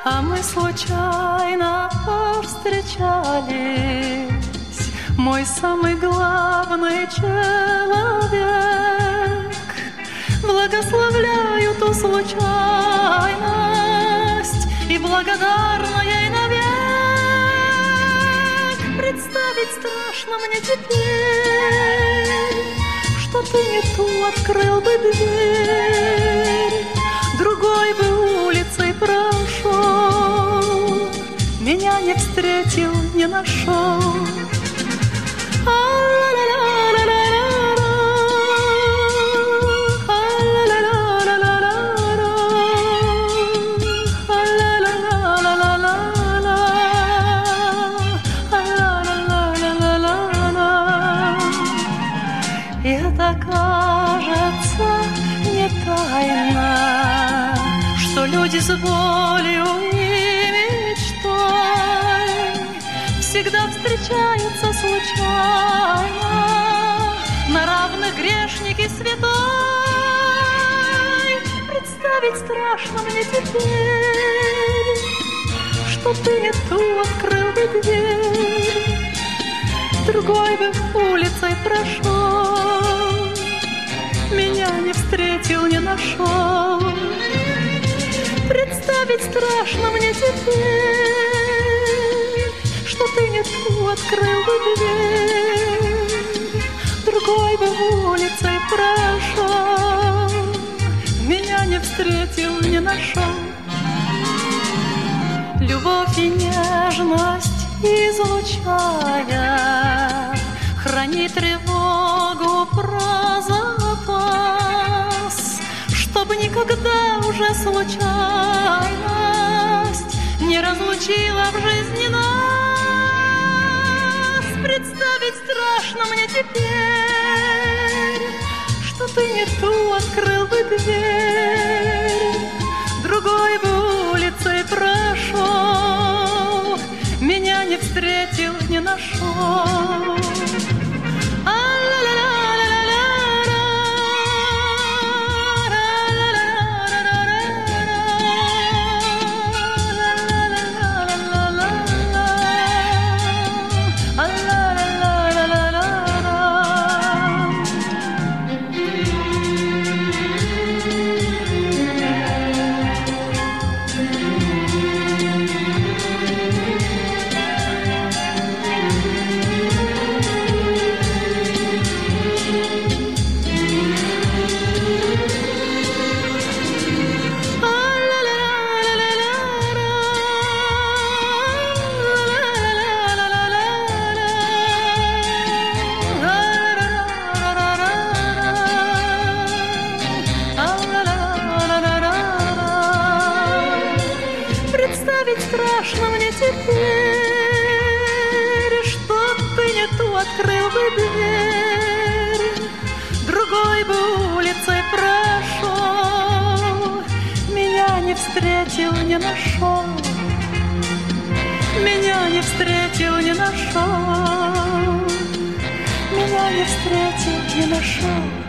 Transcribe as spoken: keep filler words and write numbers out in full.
А мы случайно повстречались, мой самый главный человек. Благословляю ту случайность и благодарна ей навек. Представить страшно мне теперь, что ты не ту открыл бы дверь, другой бы улицей прошел, меня не встретил, не нашел. И это кажется не тайна, что люди с болью и мечтой всегда встречаются случайно, на равных грешник и святой. Представить страшно мне теперь, что ты не ту открыл бы дверь, другой бы улицей прошел, меня не встретил, не нашел. Представить страшно мне теперь, что ты не ту открыл бы дверь, другой бы улицей прошел, меня не встретил, не нашел. Любовь и нежность излучая, храни тревогу про запас, чтобы никогда уже случайность не разлучила в жизни нас. Представить страшно мне теперь, что ты не ту открыл бы дверь, другой бы улицей прошел, меня не встретил, не нашел. Представить страшно мне теперь, что ты не ту открыл бы дверь, другой бы улицей прошел, меня не встретил, не нашел, меня не встретил, не нашел, меня не встретил, не нашел.